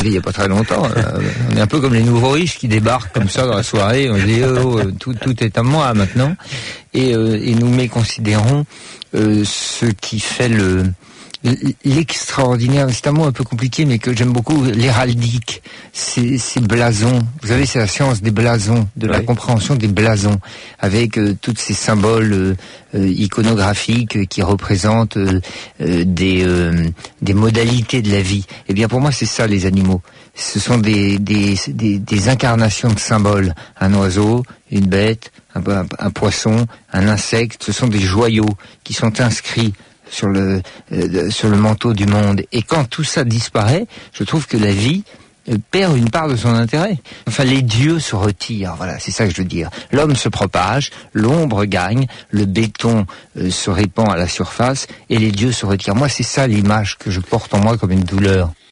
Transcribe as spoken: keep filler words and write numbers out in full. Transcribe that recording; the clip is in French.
il n'y a pas très longtemps. Euh, on est un peu comme les nouveaux riches qui débarquent comme ça dans la soirée. On dit oh, oh, tout, tout est à moi maintenant. Et, euh, et nous méconsidérons euh, ce qui fait le l'extraordinaire, c'est un mot un peu compliqué, mais que j'aime beaucoup, l'héraldique, ces, ces blasons. Vous savez, c'est la science des blasons, de la oui. compréhension des blasons, avec euh, tous ces symboles euh, euh, iconographiques euh, qui représentent euh, euh, des, euh, des modalités de la vie. Eh bien, pour moi, c'est ça, les animaux. Ce sont des, des, des, des incarnations de symboles. Un oiseau, une bête, un, un, un poisson, un insecte, ce sont des joyaux qui sont inscrits sur le euh, sur le manteau du monde. Et quand tout ça disparaît, je trouve que la vie euh, perd une part de son intérêt. Enfin, les dieux se retirent, voilà, c'est ça que je veux dire. L'homme se propage, l'ombre gagne, le béton euh, se répand à la surface, et les dieux se retirent. Moi, c'est ça l'image que je porte en moi comme une douleur.